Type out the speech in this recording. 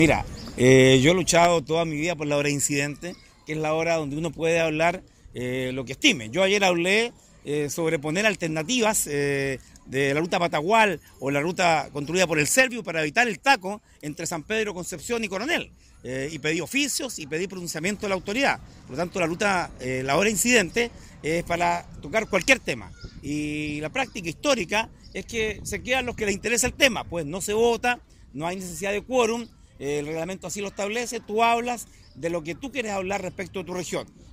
Mira, yo he luchado toda mi vida por la hora de incidente, que es la hora donde uno puede hablar lo que estime. Yo ayer hablé sobre poner alternativas de la ruta Patagual o la ruta construida por el Servio para evitar el taco entre San Pedro, Concepción y Coronel. Y pedí oficios y pedí pronunciamiento de la autoridad. Por lo tanto, la hora de incidente es para tocar cualquier tema. Y la práctica histórica es que se quedan los que les interesa el tema, pues no se vota, no hay necesidad de quórum. El reglamento así lo establece, tú hablas de lo que tú quieres hablar respecto a tu región.